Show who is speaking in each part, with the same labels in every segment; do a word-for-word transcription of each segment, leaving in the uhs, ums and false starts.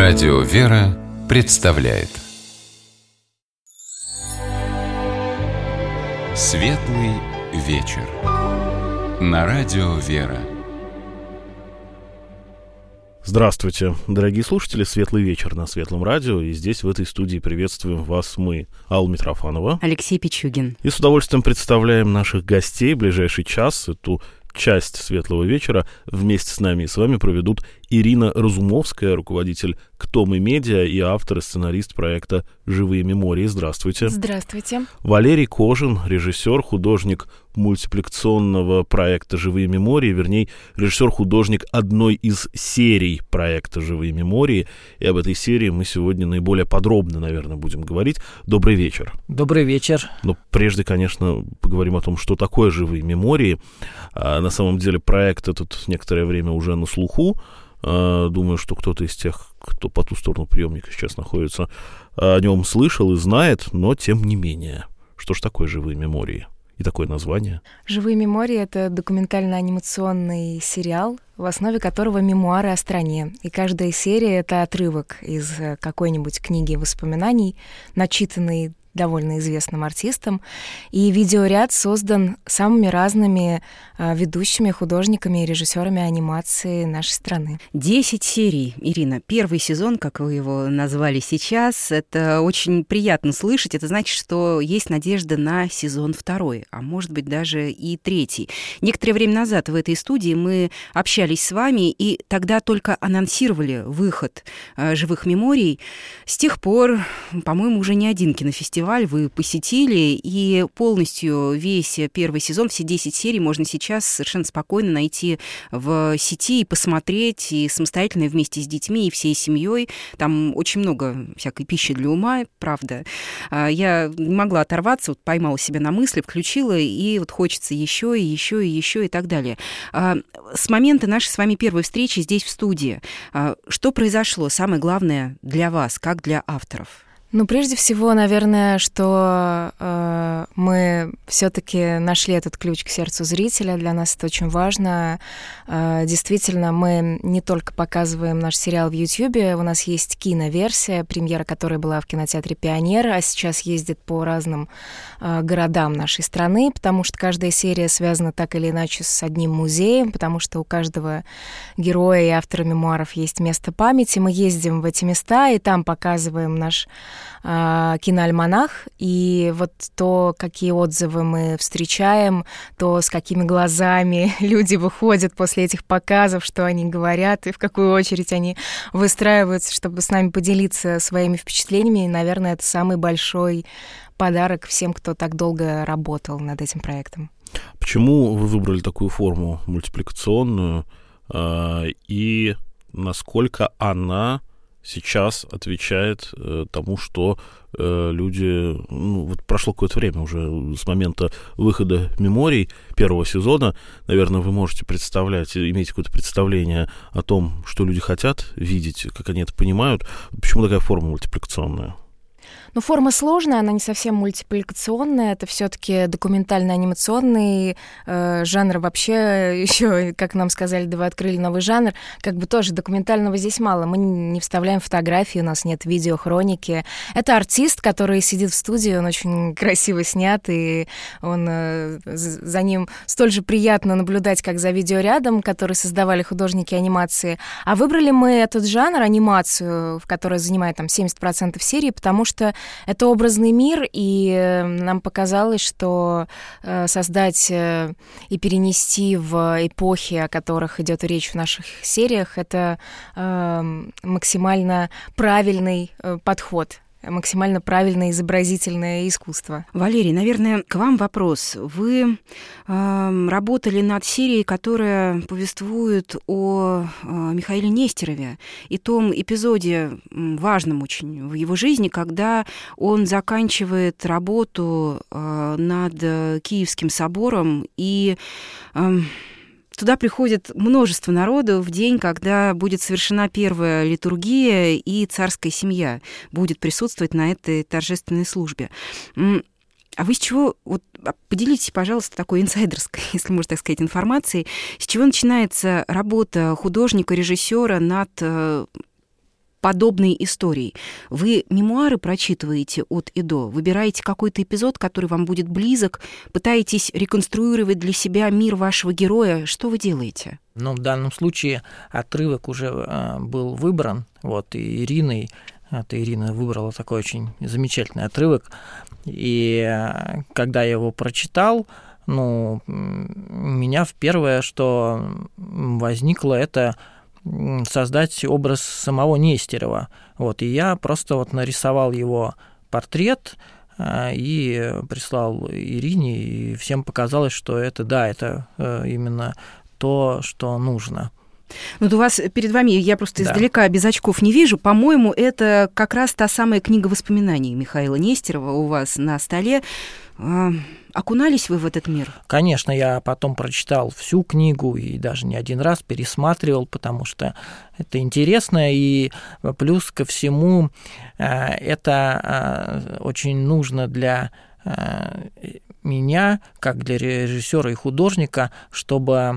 Speaker 1: Радио «Вера» представляет Светлый вечер на Радио «Вера».
Speaker 2: Здравствуйте, дорогие слушатели, светлый вечер на Светлом радио, и здесь в этой студии приветствуем вас мы, Алла Митрофанова,
Speaker 3: Алексей Пичугин.
Speaker 2: И с удовольствием представляем наших гостей в ближайший час. Эту часть Светлого вечера вместе с нами и с вами проведут Ирина Разумовская, руководитель «Кто мы медиа» и автор и сценарист проекта «Живые мемории». Здравствуйте.
Speaker 4: Здравствуйте.
Speaker 2: Валерий Кожин, режиссер, художник мультипликационного проекта «Живые мемории», вернее, режиссер-художник одной из серий проекта «Живые мемории». И об этой серии мы сегодня наиболее подробно, наверное, будем говорить. Добрый вечер.
Speaker 5: Добрый вечер.
Speaker 2: Но прежде, конечно, поговорим о том, что такое «Живые мемории». А на самом деле проект этот некоторое время уже на слуху. Думаю, что кто-то из тех, кто по ту сторону приемника сейчас находится, о нем слышал и знает, но тем не менее. Что ж такое «Живые мемории» и такое название?
Speaker 4: «Живые мемории» — это документально-анимационный сериал, в основе которого мемуары о стране. И каждая серия — это отрывок из какой-нибудь книги воспоминаний, начитанный довольно известным артистом, и видеоряд создан самыми разными э, ведущими художниками и режиссерами анимации нашей страны.
Speaker 3: Десять серий, Ирина. Первый сезон, как вы его назвали сейчас, это очень приятно слышать. Это значит, что есть надежда на сезон второй, а может быть даже и третий. Некоторое время назад в этой студии мы общались с вами, и тогда только анонсировали выход э, «Живых меморий». С тех пор, по-моему, уже не один кинофестиваль вы посетили, и полностью весь первый сезон, все десять серий можно сейчас совершенно спокойно найти в сети и посмотреть, и самостоятельно, и вместе с детьми, и всей семьей. Там очень много всякой пищи для ума, правда. Я не могла оторваться, вот поймала себя на мысли, включила, и вот хочется еще, и еще, и еще, и так далее. С момента нашей с вами первой встречи здесь, в студии, что произошло, самое главное для вас, как для авторов?
Speaker 4: Ну, прежде всего, наверное, что э, мы все-таки нашли этот ключ к сердцу зрителя. Для нас это очень важно. Э, действительно, мы не только показываем наш сериал в Ютьюбе, у нас есть киноверсия, премьера которой была в кинотеатре «Пионер», а сейчас ездит по разным э, городам нашей страны, потому что каждая серия связана так или иначе с одним музеем, потому что у каждого героя и автора мемуаров есть место памяти. Мы ездим в эти места и там показываем наш киноальманах, и вот то, какие отзывы мы встречаем, то с какими глазами люди выходят после этих показов, что они говорят, и в какую очередь они выстраиваются, чтобы с нами поделиться своими впечатлениями, и, наверное, это самый большой подарок всем, кто так долго работал над этим проектом.
Speaker 2: Почему вы выбрали такую форму мультипликационную, и насколько она сейчас отвечает э, тому, что э, люди... Ну, вот прошло какое-то время уже с момента выхода меморий первого сезона. Наверное, вы можете представлять, иметь какое-то представление о том, что люди хотят видеть, как они это понимают. Почему такая форма мультипликационная?
Speaker 4: Ну, форма сложная, она не совсем мультипликационная, это все-таки документально-анимационный э, жанр. Вообще, еще, как нам сказали, да вы открыли новый жанр, как бы тоже документального здесь мало. Мы не вставляем фотографии, у нас нет видеохроники. Это артист, который сидит в студии, он очень красиво снят, и он, э, за ним столь же приятно наблюдать, как за видеорядом, который создавали художники анимации. А выбрали мы этот жанр, анимацию, в которой занимает там семьдесят процентов серии, потому что это образный мир, и нам показалось, что э, создать э, и перенести в эпохи, о которых идет речь в наших сериях, это э, максимально правильный э, подход. Максимально правильное изобразительное искусство.
Speaker 3: Валерий, наверное, к вам вопрос. Вы э, работали над серией, которая повествует о э, Михаиле Нестерове и том эпизоде, важном очень в его жизни, когда он заканчивает работу э, над Киевским собором, и э, туда приходит множество народу в день, когда будет совершена первая литургия, и царская семья будет присутствовать на этой торжественной службе. А вы с чего, вот поделитесь, пожалуйста, такой инсайдерской, если можно так сказать, информацией, с чего начинается работа художника, режиссера над подобной историей. Вы мемуары прочитываете от и до, выбираете какой-то эпизод, который вам будет близок, пытаетесь реконструировать для себя мир вашего героя. Что вы делаете?
Speaker 5: Ну, в данном случае отрывок уже э, был выбран, вот, и Ириной. Это Ирина выбрала такой очень замечательный отрывок. И э, когда я его прочитал, ну, у меня первое, что возникло, это создать образ самого Нестерова. Вот, и я просто вот нарисовал его портрет и прислал Ирине, и всем показалось, что это, да, это именно то, что нужно.
Speaker 3: Ну, вот у вас перед вами, я просто
Speaker 5: да.
Speaker 3: издалека без очков не вижу, по-моему, это как раз та самая книга воспоминаний Михаила Нестерова у вас на столе. Окунались вы в этот мир?
Speaker 5: Конечно, я потом прочитал всю книгу и даже не один раз пересматривал, потому что это интересно, и плюс ко всему это очень нужно для меня, как для режиссера и художника, чтобы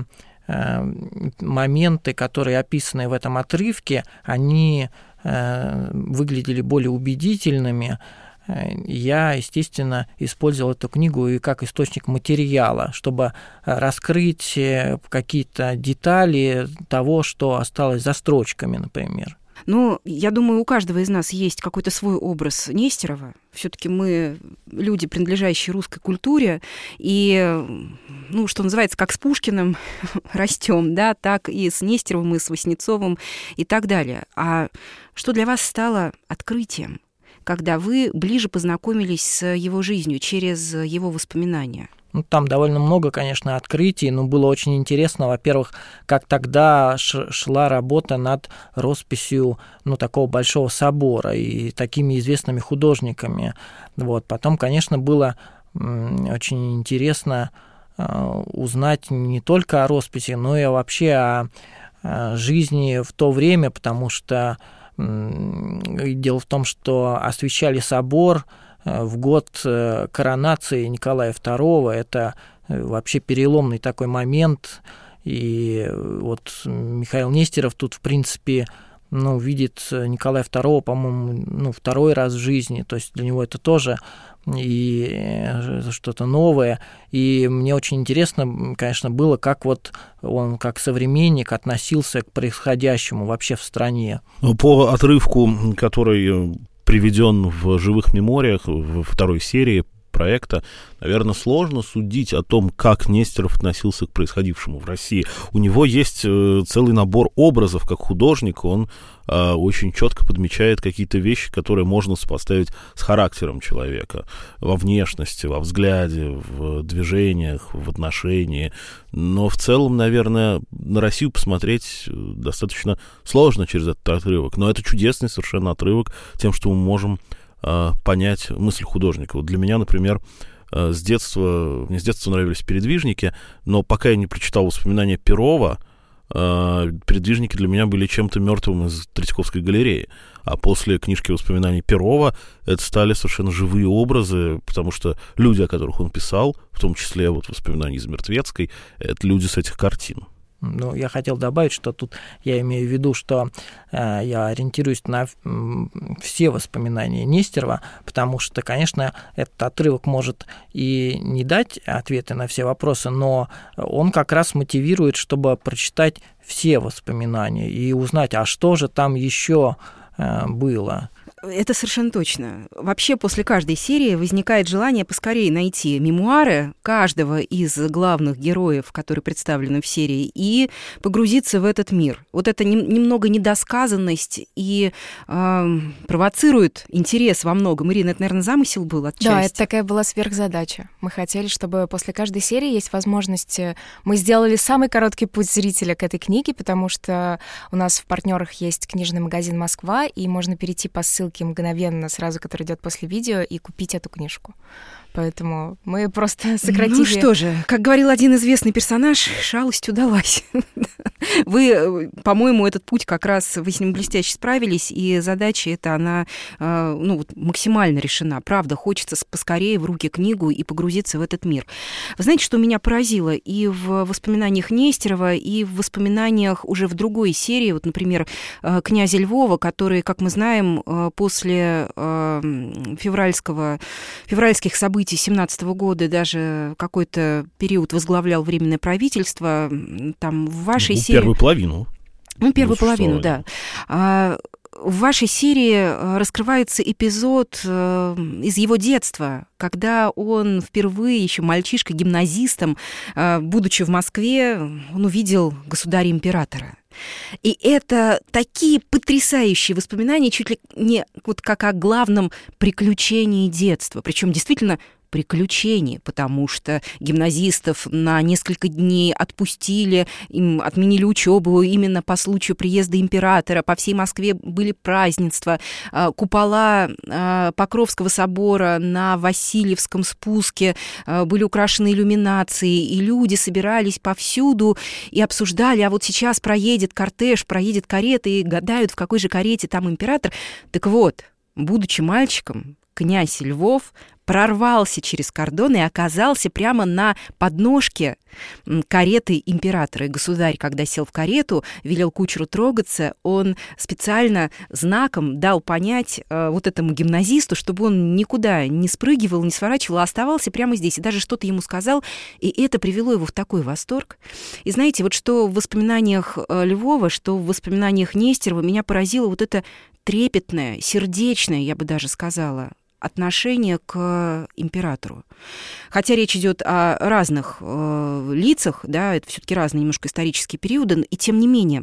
Speaker 5: моменты, которые описаны в этом отрывке, они выглядели более убедительными. Я, естественно, использовал эту книгу и как источник материала, чтобы раскрыть какие-то детали того, что осталось за строчками, например.
Speaker 3: Ну, я думаю, у каждого из нас есть какой-то свой образ Нестерова. Все-таки мы люди, принадлежащие русской культуре, и, ну, что называется, как с Пушкиным растем, да, так и с Нестеровым, и с Васнецовым, и так далее. А что для вас стало открытием, когда вы ближе познакомились с его жизнью через его воспоминания?
Speaker 5: Ну, там довольно много, конечно, открытий, но было очень интересно, во-первых, как тогда шла работа над росписью, ну, такого большого собора и такими известными художниками. Вот. Потом, конечно, было очень интересно узнать не только о росписи, но и вообще о жизни в то время, потому что дело в том, что освящали собор в год коронации Николая второго. Это вообще переломный такой момент. И вот Михаил Нестеров тут, в принципе, ну, видит Николая второго, по-моему, ну, второй раз в жизни. То есть для него это тоже и что-то новое. И мне очень интересно, конечно, было, как вот он, как современник, относился к происходящему вообще в стране.
Speaker 2: По отрывку, который приведен в «Живых мемориях» во второй серии проекта, наверное, сложно судить о том, как Нестеров относился к происходившему в России. У него есть целый набор образов как художник, он э, очень четко подмечает какие-то вещи, которые можно сопоставить с характером человека во внешности, во взгляде, в движениях, в отношении. Но в целом, наверное, на Россию посмотреть достаточно сложно через этот отрывок. Но это чудесный совершенно отрывок тем, что мы можем понять мысль художника. Вот для меня, например, с детства, мне с детства нравились передвижники, но пока я не прочитал воспоминания Перова, передвижники для меня были чем-то мертвым из Третьяковской галереи. А после книжки воспоминаний Перова это стали совершенно живые образы, потому что люди, о которых он писал, в том числе вот воспоминания из Мертвецкой, это люди с этих картин.
Speaker 5: Ну, я хотел добавить, что тут я имею в виду, что э, я ориентируюсь на э, все воспоминания Нестерова, потому что, конечно, этот отрывок может и не дать ответы на все вопросы, но он как раз мотивирует, чтобы прочитать все воспоминания и узнать, а что же там еще э, было.
Speaker 3: Это совершенно точно. Вообще, после каждой серии возникает желание поскорее найти мемуары каждого из главных героев, которые представлены в серии, и погрузиться в этот мир. Вот это нем- немного недосказанность и э, провоцирует интерес во многом. Ирина, это, наверное, замысел был отчасти?
Speaker 4: Да, это такая была сверхзадача. Мы хотели, чтобы после каждой серии есть возможность... Мы сделали самый короткий путь зрителя к этой книге, потому что у нас в партнерах есть книжный магазин «Москва», и можно перейти по ссылке мгновенно, сразу, который идет после видео, и купить эту книжку. поэтому мы просто сократили...
Speaker 3: Ну что же, как говорил один известный персонаж, шалость удалась. Вы, по-моему, этот путь как раз, вы с ним блестяще справились, и задача эта, она ну, максимально решена. Правда, хочется поскорее в руки книгу и погрузиться в этот мир. Вы знаете, что меня поразило и в воспоминаниях Нестерова, и в воспоминаниях уже в другой серии, вот, например, «Князя Львова», который, как мы знаем, после февральского, февральских событий семнадцатого года даже какой-то период возглавлял Временное правительство. Там в вашей
Speaker 2: ну,
Speaker 3: серии...
Speaker 2: Первую половину.
Speaker 3: Ну, первую половину, да. В вашей серии раскрывается эпизод из его детства, когда он впервые, еще мальчишкой-гимназистом, будучи в Москве, он увидел государя-императора. И это такие потрясающие воспоминания, чуть ли не вот как о главном приключении детства. Причем действительно приключение, потому что гимназистов на несколько дней отпустили, им отменили учебу именно по случаю приезда императора. По всей Москве были празднества. Купола Покровского собора на Васильевском спуске были украшены иллюминацией, и люди собирались повсюду и обсуждали, а вот сейчас проедет кортеж, проедет карета, и гадают, в какой же карете там император. Так вот, будучи мальчиком, князь Львов прорвался через кордон и оказался прямо на подножке кареты императора. И государь, когда сел в карету, велел кучеру трогаться, он специально знаком дал понять э, вот этому гимназисту, чтобы он никуда не спрыгивал, не сворачивал, а оставался прямо здесь. И даже что-то ему сказал, и это привело его в такой восторг. И знаете, вот что в воспоминаниях Львова, что в воспоминаниях Нестерова меня поразило вот это трепетное, сердечное, я бы даже сказала, отношение к императору. Хотя речь идет о разных э, лицах, да, это все-таки разные немножко исторические периоды, и тем не менее,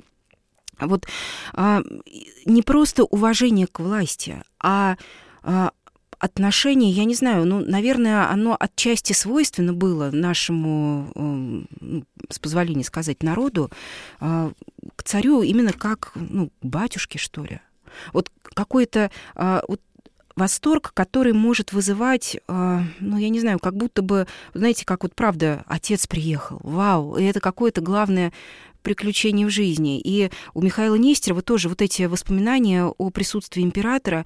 Speaker 3: вот э, не просто уважение к власти, а э, отношение, я не знаю, ну, наверное, оно отчасти свойственно было нашему, э, с позволения сказать, народу, э, к царю именно как, ну, к батюшке, что ли. Вот какой-то э, вот восторг, который может вызывать, э, ну, я не знаю, как будто бы, знаете, как вот правда, отец приехал, вау, и это какое-то главное приключение в жизни. И у Михаила Нестерова тоже вот эти воспоминания о присутствии императора,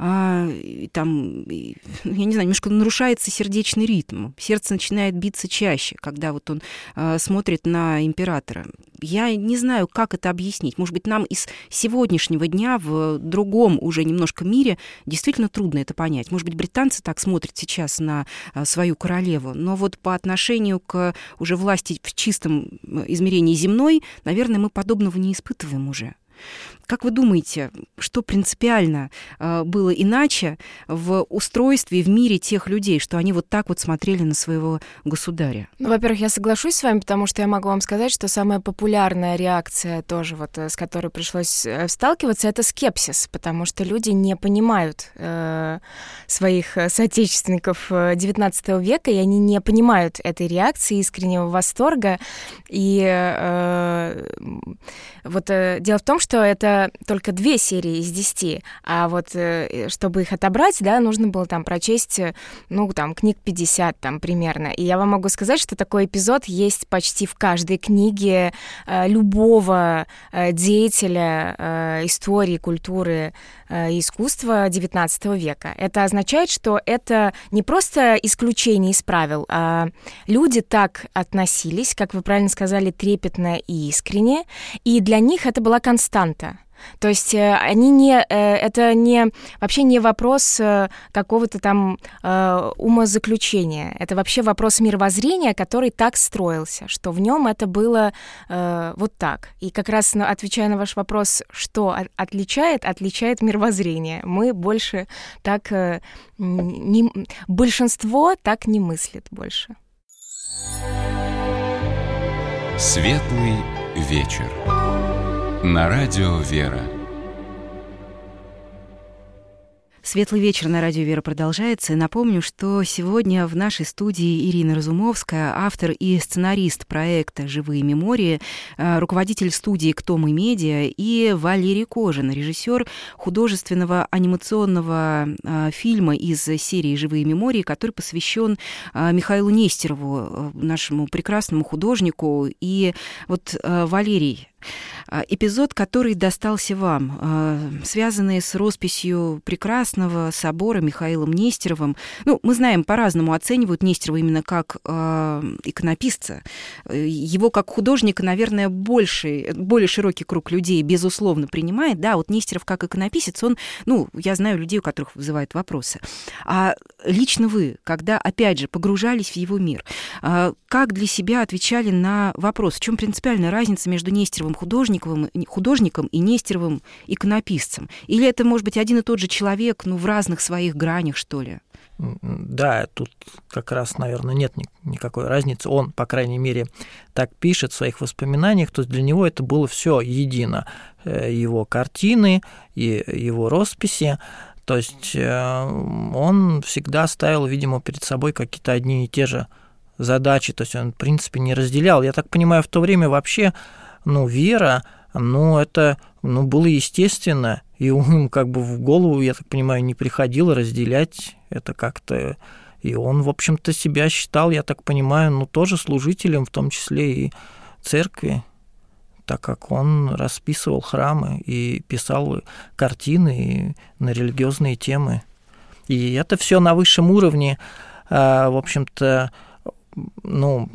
Speaker 3: а, там, я не знаю, немножко нарушается сердечный ритм. Сердце начинает биться чаще, когда вот он а, смотрит на императора. Я не знаю, как это объяснить. Может быть, нам из сегодняшнего дня в другом уже немножко мире действительно трудно это понять. Может быть, британцы так смотрят сейчас на а, свою королеву, но вот по отношению к уже власти в чистом измерении земной, наверное, мы подобного не испытываем уже. Как вы думаете, что принципиально э, было иначе в устройстве, в мире тех людей, что они вот так вот смотрели на своего государя?
Speaker 4: Ну, во-первых, я соглашусь с вами, потому что я могу вам сказать, что самая популярная реакция тоже, вот, с которой пришлось сталкиваться, это скепсис, потому что люди не понимают э, своих соотечественников девятнадцатого века, и они не понимают этой реакции, искреннего восторга. И э, вот э, дело в том, что это только две серии из десяти, а вот чтобы их отобрать, да, нужно было там прочесть, ну, там, книг пятьдесят там примерно. И я вам могу сказать, что такой эпизод есть почти в каждой книге э, любого э, деятеля э, истории, культуры э, и искусства девятнадцатого века. Это означает, что это не просто исключение из правил, а люди так относились, как вы правильно сказали, трепетно и искренне, и для них это была константа. То есть они не, это не, вообще не вопрос какого-то там умозаключения. Это вообще вопрос мировоззрения, который так строился, что в нем это было вот так. И как раз отвечая на ваш вопрос, что отличает, отличает мировоззрение. Мы больше так, не, большинство так не мыслит больше.
Speaker 1: Светлый вечер. На радио «Вера».
Speaker 3: Светлый вечер на радио «Вера» продолжается. И напомню, что сегодня в нашей студии Ирина Разумовская, автор и сценарист проекта «Живые мемории», руководитель студии «Кто мы медиа», и Валерий Кожин, режиссер художественного анимационного фильма из серии «Живые мемории», который посвящен Михаилу Нестерову, нашему прекрасному художнику. И вот, Валерий, эпизод, который достался вам, связанный с росписью прекрасного собора Михаилом Нестеровым. Ну, мы знаем, по-разному оценивают Нестерова именно как э, иконописца. Его как художника, наверное, больше, более широкий круг людей, безусловно, принимает. Да, вот Нестеров как иконописец, он, ну, я знаю людей, у которых вызывают вопросы. А лично вы, когда, опять же, погружались в его мир, э, как для себя отвечали на вопрос, в чем принципиальная разница между Нестеровым художником, художником и Нестеровым иконописцем? Или это, может быть, один и тот же человек, ну, в разных своих гранях, что ли?
Speaker 5: Да, тут как раз, наверное, нет никакой разницы. Он, по крайней мере, так пишет в своих воспоминаниях, то есть для него это было все едино. Его картины и его росписи. То есть он всегда ставил, видимо, перед собой какие-то одни и те же задачи. То есть он, в принципе, не разделял. Я так понимаю, в то время вообще, ну, вера, ну, это, ну, было естественно, и ему как бы в голову, я так понимаю, не приходило разделять это как-то. И он, в общем-то, себя считал, я так понимаю, ну, тоже служителем, в том числе и церкви, так как он расписывал храмы и писал картины на религиозные темы. И это все на высшем уровне, в общем-то, ну,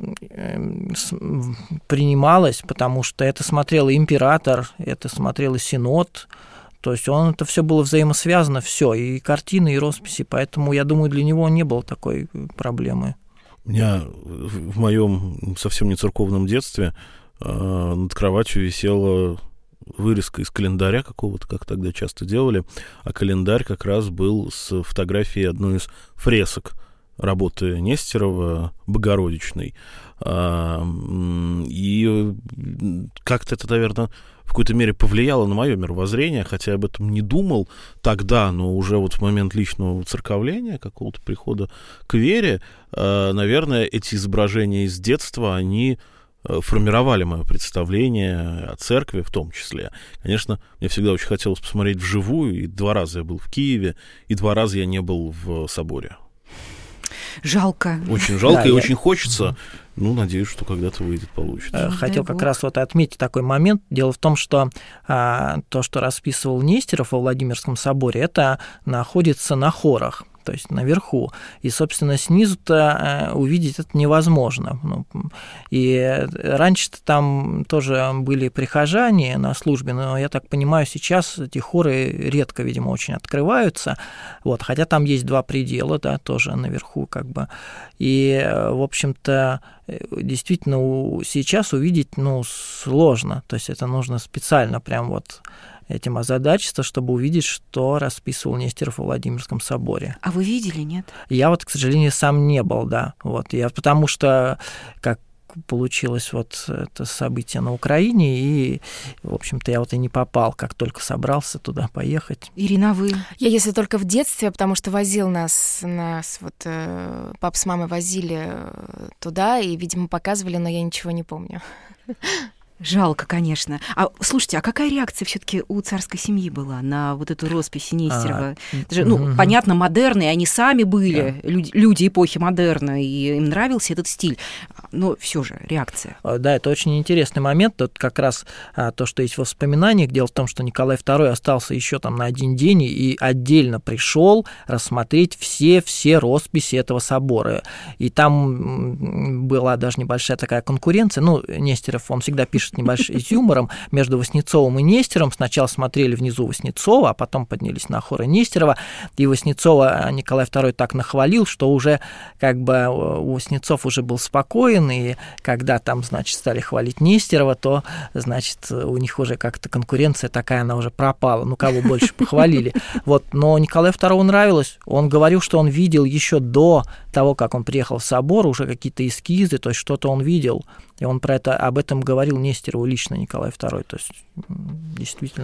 Speaker 5: принималось, потому что это смотрел и император, это смотрел и синод, то есть он, это все было взаимосвязано, все, и картины, и росписи, поэтому, я думаю, для него не было такой проблемы.
Speaker 2: У меня в моем совсем не церковном детстве над кроватью висела вырезка из календаря какого-то, как тогда часто делали, а календарь как раз был с фотографией одной из фресок работы Нестерова, Богородичной. И как-то это, наверное, в какой-то мере повлияло на мое мировоззрение, хотя я об этом не думал тогда, но уже вот в момент личного церковления, какого-то прихода к вере, наверное, эти изображения из детства, они формировали мое представление о церкви в том числе. Конечно, мне всегда очень хотелось посмотреть вживую, и два раза я был в Киеве, и два раза я не был в соборе.
Speaker 3: Жалко.
Speaker 2: Очень жалко,
Speaker 5: да,
Speaker 2: и
Speaker 5: я...
Speaker 2: очень хочется. Ну, надеюсь, что когда-то выйдет, получится.
Speaker 5: Хотел как раз вот отметить такой момент. Дело в том, что а, то, что расписывал Нестеров во Владимирском соборе, это находится на хорах, то есть наверху. И, собственно, снизу-то увидеть это невозможно. И раньше-то там тоже были прихожане на службе, но, я так понимаю, сейчас эти хоры редко, видимо, очень открываются. Вот, хотя там есть два предела, да, тоже наверху как бы. И, в общем-то, действительно сейчас увидеть, ну, сложно. То есть это нужно специально прям вот этим озадачиться, чтобы увидеть, что расписывал Нестеров во Владимирском соборе.
Speaker 3: А вы видели, нет?
Speaker 5: Я вот, к сожалению, сам не был, да. Вот. Я, потому что, как получилось вот это событие на Украине, и, в общем-то, я вот и не попал, как только собрался туда поехать.
Speaker 3: Ирина, а вы?
Speaker 4: Я, если только в детстве, потому что возил нас, нас вот э, папа с мамой возили туда, и, видимо, показывали, но я ничего не помню.
Speaker 3: Жалко, конечно. А слушайте, а какая реакция все-таки у царской семьи была на вот эту роспись Нестерова? А, Это же, ну, угу. понятно, модерны, они сами были, да. люди, люди эпохи модерна, и им нравился этот стиль. Но все же реакция.
Speaker 5: Да, это очень интересный момент. Тут как раз то, что есть в воспоминаниях. Дело в том, что Николай второй остался еще там на один день и отдельно пришел рассмотреть все-все росписи этого собора. И там была даже небольшая такая конкуренция. Ну, Нестеров, он всегда пишет небольшой с юмором, между Васнецовым и Нестером. Сначала смотрели внизу Васнецова, а потом поднялись на хоры Нестерова. И Васнецова Николай второй так нахвалил, что уже как бы у Васнецов уже был спокоен, и когда там, значит, стали хвалить Нестерова, то, значит, у них уже как-то конкуренция такая, она уже пропала. Ну, кого больше похвалили. Вот. Но Николаю второму нравилось. Он говорил, что он видел еще до того, как он приехал в собор, уже какие-то эскизы, то есть что-то он видел. И он про это, об этом говорил Нестерову лично, Николай второй. То есть, действительно.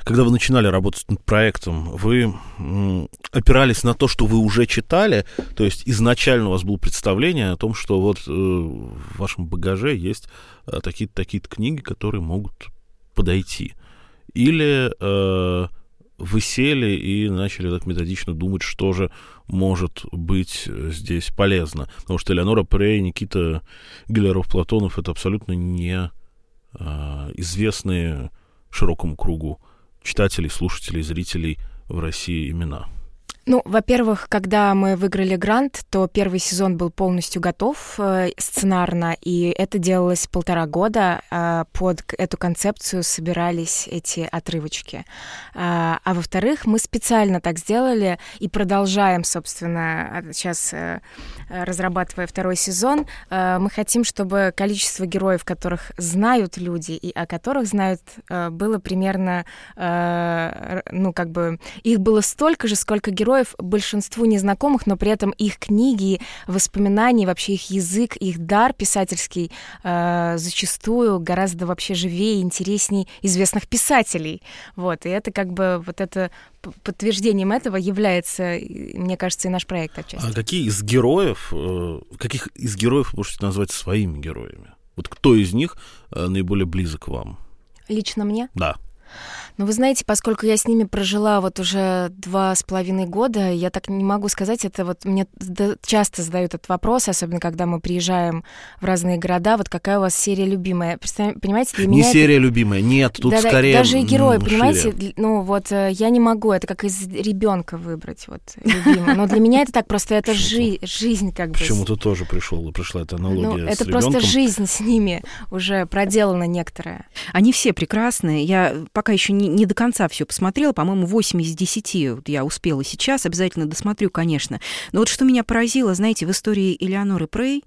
Speaker 2: когда вы начинали работать над проектом, вы м, опирались на то, что вы уже читали, то есть изначально у вас было представление о том, что вот э, в вашем багаже есть э, такие-то, такие-то книги, которые могут подойти. Или э, вы сели и начали так методично думать, что же может быть здесь полезно. Потому что Элеонора Прей, Никита Гелеров-Платонов — это абсолютно не э, известные широкому кругу читателей, слушателей, зрителей в России имена.
Speaker 4: Ну, во-первых, когда мы выиграли грант, то первый сезон был полностью готов э, сценарно, и это делалось полтора года. Э, под эту концепцию собирались эти отрывочки. А, а во-вторых, мы специально так сделали и продолжаем, собственно, сейчас э, разрабатывая второй сезон. Э, мы хотим, чтобы количество героев, которых знают люди и о которых знают, э, было примерно, э, ну, как бы, их было столько же, сколько героев большинству незнакомых, но при этом их книги, воспоминания, вообще их язык, их дар писательский э, зачастую гораздо вообще живее и интереснее известных писателей. Вот. И это как бы вот это подтверждением этого является, мне кажется, и наш проект отчасти.
Speaker 2: А какие из героев, э, каких из героев вы можете назвать своими героями? Вот кто из них э, наиболее близок вам?
Speaker 4: Лично мне?
Speaker 2: Да.
Speaker 4: Ну, вы знаете, поскольку я с ними прожила вот уже два с половиной года, я так не могу сказать, это вот мне часто задают этот вопрос, особенно когда мы приезжаем в разные города, вот какая у вас серия любимая? Понимаете, для
Speaker 2: не
Speaker 4: меня...
Speaker 2: серия
Speaker 4: это...
Speaker 2: любимая, нет, тут
Speaker 4: да,
Speaker 2: скорее...
Speaker 4: Даже и герои,
Speaker 2: м-
Speaker 4: понимаете,
Speaker 2: шире.
Speaker 4: ну вот я не могу, это как из ребенка выбрать, вот, любимого. Но для меня это так, просто это жи- жизнь как бы.
Speaker 2: Почему-то тоже пришел, пришла эта аналогия
Speaker 4: ну,
Speaker 2: с
Speaker 4: это
Speaker 2: ребенком.
Speaker 4: просто жизнь с ними уже проделана некоторая.
Speaker 3: Они все прекрасные. Я пока еще не, не до конца все посмотрела. По-моему, восемь из десяти вот я успела сейчас. Обязательно досмотрю, конечно. Но вот что меня поразило, знаете, в истории Элеоноры Прей...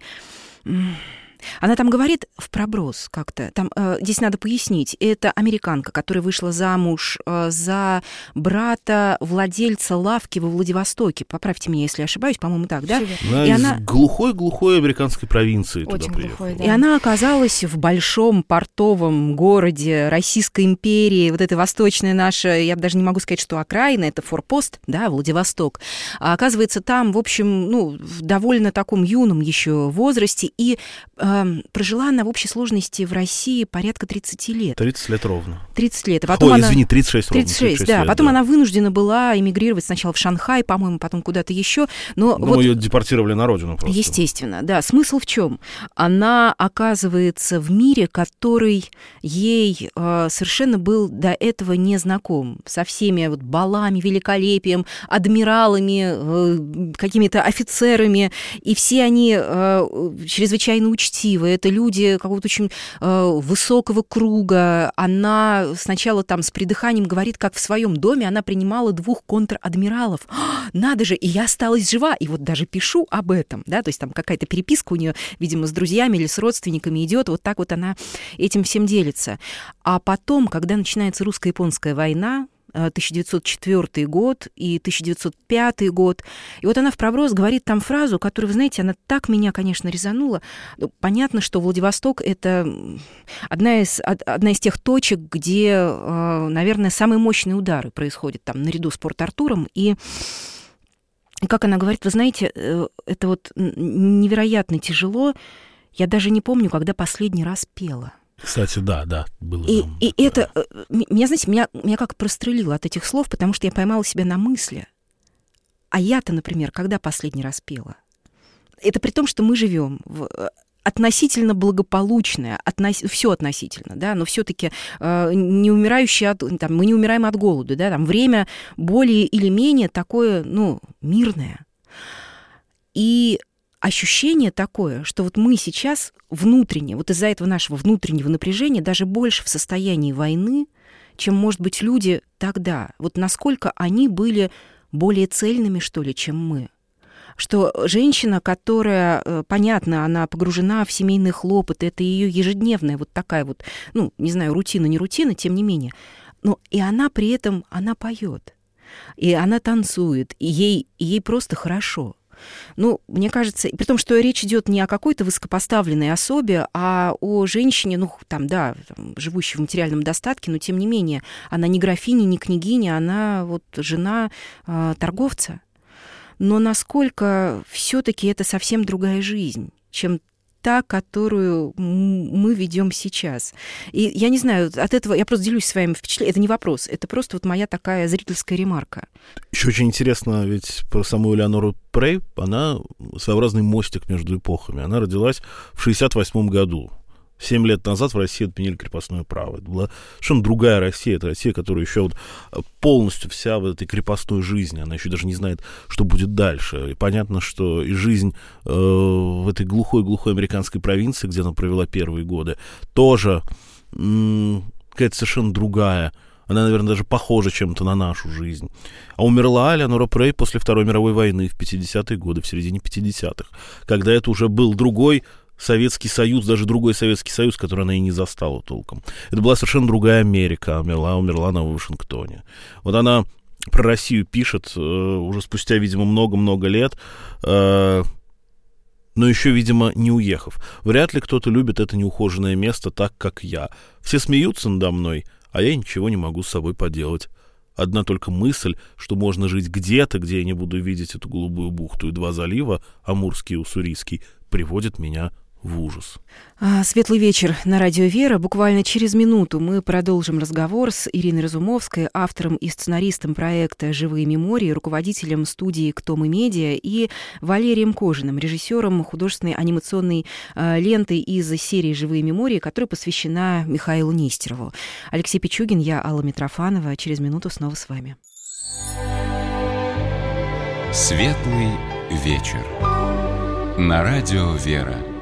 Speaker 3: Она там говорит в проброс как-то. Там, э, здесь надо пояснить. Это американка, которая вышла замуж э, за брата владельца лавки во Владивостоке. Поправьте меня, если я ошибаюсь, по-моему, так, да?
Speaker 2: Она
Speaker 3: и
Speaker 2: из
Speaker 3: она...
Speaker 2: глухой-глухой американской провинции
Speaker 4: Очень
Speaker 2: туда
Speaker 4: глухой,
Speaker 2: приехала.
Speaker 4: да.
Speaker 3: И она оказалась в большом портовом городе Российской империи, вот это восточная наша, я даже не могу сказать, что окраина, это форпост, да, Владивосток. А оказывается, там, в общем, ну, в довольно таком юном еще возрасте, и э, прожила она в общей сложности в России порядка тридцать лет.
Speaker 2: тридцать лет ровно.
Speaker 3: тридцать лет. А потом
Speaker 2: Ой,
Speaker 3: она...
Speaker 2: извини, тридцать шесть ровно.
Speaker 3: тридцать шесть,
Speaker 2: тридцать шесть
Speaker 3: да.
Speaker 2: лет,
Speaker 3: Потом
Speaker 2: да.
Speaker 3: она вынуждена была эмигрировать сначала в Шанхай, по-моему, потом куда-то еще. Но
Speaker 2: Ну,
Speaker 3: вот...
Speaker 2: ее депортировали на родину просто.
Speaker 3: Естественно, да. Смысл в чем? Она оказывается в мире, который ей э, совершенно был до этого не знаком. Со всеми вот балами, великолепием, адмиралами, э, какими-то офицерами. И все они э, чрезвычайно учтивы. Это люди какого-то очень э, высокого круга. Она сначала там с придыханием говорит, как в своем доме она принимала двух контр-адмиралов. Надо же, и я осталась жива. И вот даже пишу об этом, да, то есть там какая-то переписка у нее, видимо, с друзьями или с родственниками идет, вот так вот она этим всем делится. А потом, когда начинается русско-японская война, тысяча девятьсот четвёртый год и тысяча девятьсот пятый год. И вот она в проброс говорит там фразу, которая, вы знаете, она так меня, конечно, резанула. Понятно, что Владивосток — это одна из, одна из тех точек, где, наверное, самые мощные удары происходят там наряду с Порт-Артуром. И как она говорит, вы знаете, это вот невероятно тяжело. Я даже не помню, когда последний раз пела.
Speaker 2: Кстати, да, да, было.
Speaker 3: И,
Speaker 2: там,
Speaker 3: и
Speaker 2: да.
Speaker 3: это, меня, знаете, меня, меня как прострелило от этих слов, потому что я поймала себя на мысли. А я-то, например, когда последний раз пела? Это при том, что мы живем в относительно благополучное, относ... все относительно, да, но все-таки э, не умирающие от, там, мы не умираем от голода, да, там время более или менее такое, ну, мирное. И ощущение такое, что вот мы сейчас внутренне, вот из-за этого нашего внутреннего напряжения даже больше в состоянии войны, чем, может быть, люди тогда. Вот насколько они были более цельными, что ли, чем мы. Что женщина, которая, понятно, она погружена в семейные хлопоты, это ее ежедневная вот такая вот, ну, не знаю, рутина, не рутина, тем не менее. Но и она при этом, она поет, и она танцует, и ей, и ей просто хорошо. Ну, мне кажется, при том, что речь идет не о какой-то высокопоставленной особе, а о женщине, ну, там, да, там, живущей в материальном достатке, но тем не менее, она не графиня, не княгиня, она вот жена э, торговца. Но насколько все-таки это совсем другая жизнь, чем та, которую мы ведем сейчас. И я не знаю, от этого я просто делюсь своими впечатлениями. Это не вопрос, это просто вот моя такая зрительская ремарка.
Speaker 2: Еще очень интересно, ведь про саму Элеонору Прей, она своеобразный мостик между эпохами. Она родилась в шестьдесят восьмом году. Семь лет назад в России отменили крепостное право. Это была совершенно другая Россия. Это Россия, которая еще вот полностью вся в этой крепостной жизни. Она еще даже не знает, что будет дальше. И понятно, что и жизнь э, в этой глухой-глухой американской провинции, где она провела первые годы, тоже м- какая-то совершенно другая. Она, наверное, даже похожа чем-то на нашу жизнь. А умерла Элеонора Прей после Второй мировой войны в пятидесятые годы, в середине пятидесятых, когда это уже был другой Советский Союз, даже другой Советский Союз, который она и не застала толком. Это была совершенно другая Америка. Умерла, умерла она в Вашингтоне. Вот она про Россию пишет э, уже спустя, видимо, много-много лет, э, но еще, видимо, не уехав. Вряд ли кто-то любит это неухоженное место так, как я. Все смеются надо мной, а я ничего не могу с собой поделать. Одна только мысль, что можно жить где-то, где я не буду видеть эту голубую бухту и два залива, Амурский и Уссурийский, приводит меня в ужас.
Speaker 3: Светлый вечер на радио «Вера». Буквально через минуту мы продолжим разговор с Ириной Разумовской, автором и сценаристом проекта «Живые мемории», руководителем студии «Кто мы медиа», и Валерием Кожиным, режиссером художественной анимационной э, ленты из серии «Живые мемории», которая посвящена Михаилу Нестерову. Алексей Пичугин, я Алла Митрофанова. Через минуту снова с вами.
Speaker 1: Светлый вечер на радио «Вера».